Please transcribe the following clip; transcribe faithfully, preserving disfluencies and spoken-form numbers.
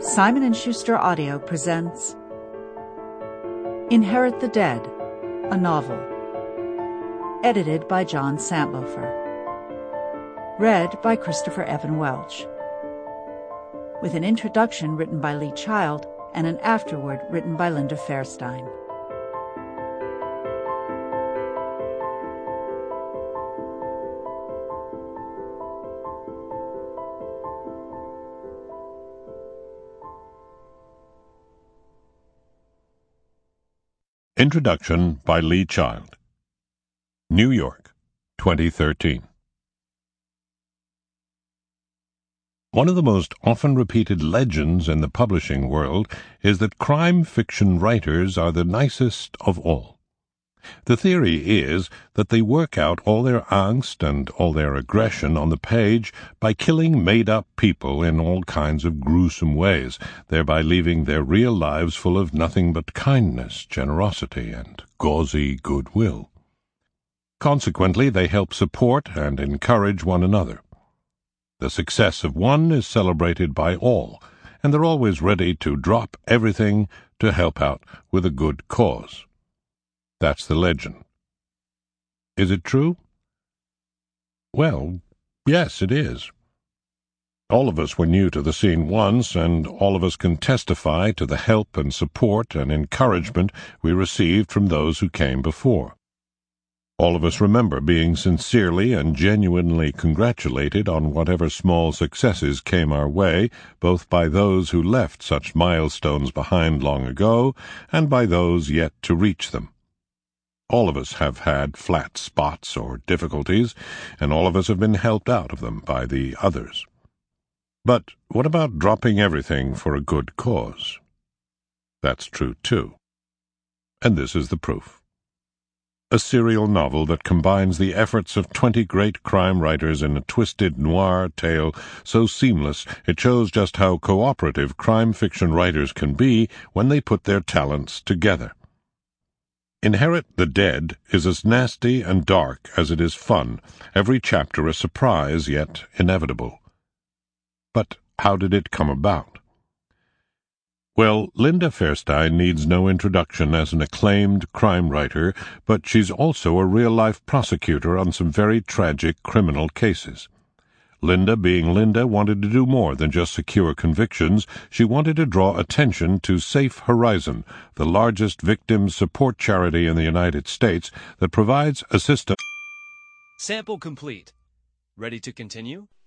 Simon and Schuster Audio presents Inherit the Dead, a novel. Edited by John Santlofer. Read by Christopher Evan Welch. With an introduction written by Lee Child and an afterword written by Linda Fairstein. Introduction by Lee Child. New York, twenty thirteen. One of the most often repeated legends in the publishing world is that crime fiction writers are the nicest of all. The theory is that they work out all their angst and all their aggression on the page by killing made-up people in all kinds of gruesome ways, thereby leaving their real lives full of nothing but kindness, generosity, and gauzy goodwill. Consequently, they help support and encourage one another. The success of one is celebrated by all, and they're always ready to drop everything to help out with a good cause. That's the legend. Is it true? Well, yes, it is. All of us were new to the scene once, and all of us can testify to the help and support and encouragement we received from those who came before. All of us remember being sincerely and genuinely congratulated on whatever small successes came our way, both by those who left such milestones behind long ago and by those yet to reach them. All of us have had flat spots or difficulties, and all of us have been helped out of them by the others. But what about dropping everything for a good cause? That's true, too. And this is the proof. A serial novel that combines the efforts of twenty great crime writers in a twisted noir tale so seamless it shows just how cooperative crime fiction writers can be when they put their talents together. Inherit the Dead is as nasty and dark as it is fun, every chapter a surprise yet inevitable. But how did it come about? Well, Linda Fairstein needs no introduction as an acclaimed crime writer, but she's also a real-life prosecutor on some very tragic criminal cases. Linda, being Linda, wanted to do more than just secure convictions. She wanted to draw attention to Safe Horizon, the largest victim support charity in the United States that provides assistance. Sample complete. Ready to continue?